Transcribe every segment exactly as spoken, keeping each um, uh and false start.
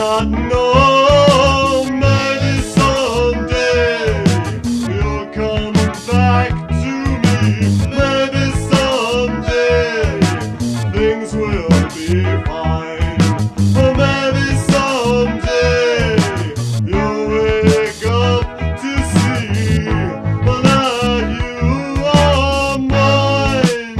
not know. Maybe someday you'll come back to me. Maybe someday things will be fine. Or maybe someday you'll wake up to see that you are mine.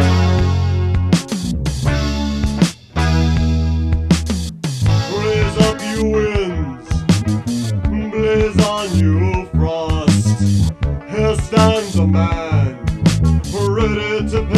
Raise up, you winds, blaze on, you frost. Here stands a man, ready to pay